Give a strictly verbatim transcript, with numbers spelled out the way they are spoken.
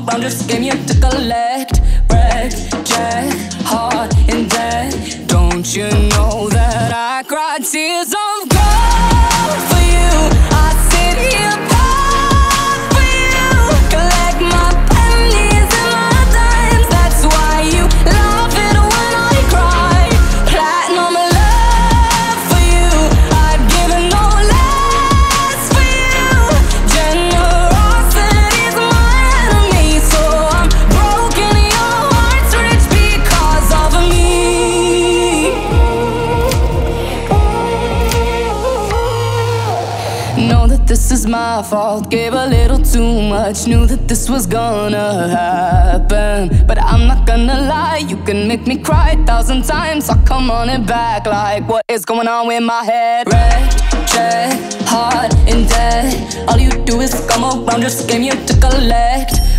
around, just came here to collect. Break, check, heart in debt. Don't you know that I cried tears of gold for you? I sit here proud for you. Collect my pennies and my dimes. That's why you laugh it when I cry. Platinum love for you. I'd give it no less for you. Generosity's my enemy, so I'm broken. Your heart's rich because of me. Know that this is my fault, gave a little too much. Knew that this was gonna happen, but I'm not gonna lie. You can make me cry a thousand times, so come on it back. Like, what is going on with my head? Red, check, heart in debt. All you do is come around, just came here to collect.